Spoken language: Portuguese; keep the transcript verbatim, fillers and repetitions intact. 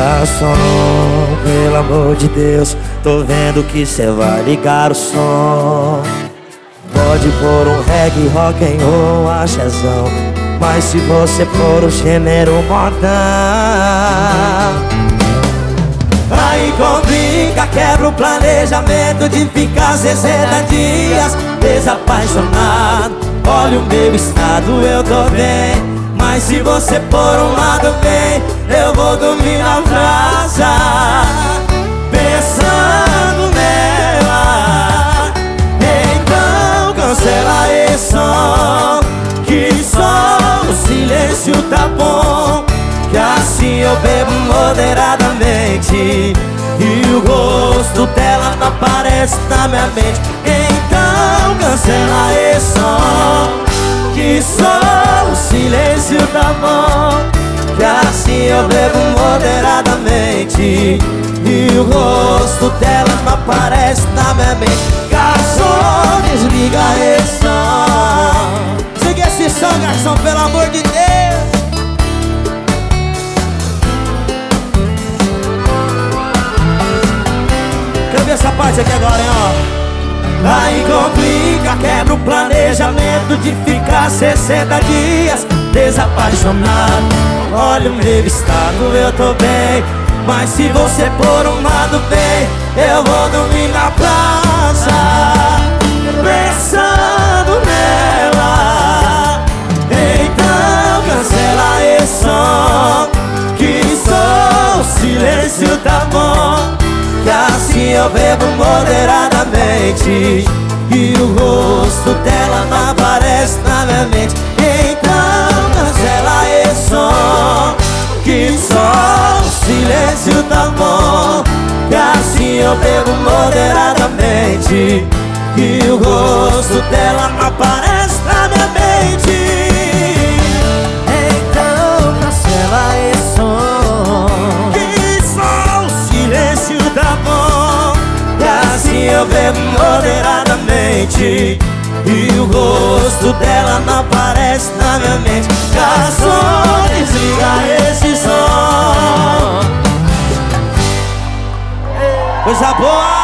Garçom, pelo amor de Deus, tô vendo que cê vai ligar o som. Pode pôr um reggae, rock and roll, axézão, mas se você pôr o gênero modão, aí complica, quebra o planejamento de ficar sessenta dias desapaixonado. Olha o meu estado, eu tô bem, mas se você pôr um lado bem, eu vou dormir na praça pensando nela. Então cancela esse som, que só o silêncio tá bom, que assim eu bebo moderadamente e o rosto dela não aparece na minha mente. Então cancela esse som, que só o silêncio tá bom, que assim eu bebo moderadamente e o rosto dela não aparece na minha mente. Garçom, desliga esse som. Siga esse som, garçom, pelo amor de Deus. Quero ver essa parte aqui agora, hein, ó. Aí complica, quebra o planejamento de ficar sessenta dias desapaixonado. Olha o meu estado, eu tô bem, mas se você pôr um lado bem, eu vou dormir na praça pensando nela. Então cancela esse som, que só o silêncio tá bom, que assim eu bebo moderadamente e o rosto dela não aparece na minha mente. Então cancela esse som, que só o silêncio tá bom, que assim eu bebo moderadamente e o rosto dela não aparece na minha mente. Então cancela esse som, que só o silêncio tá bom, que assim eu bebo moderadamente e o rosto dela não aparece na minha mente. Garçom, desliga esse som. Coisa boa!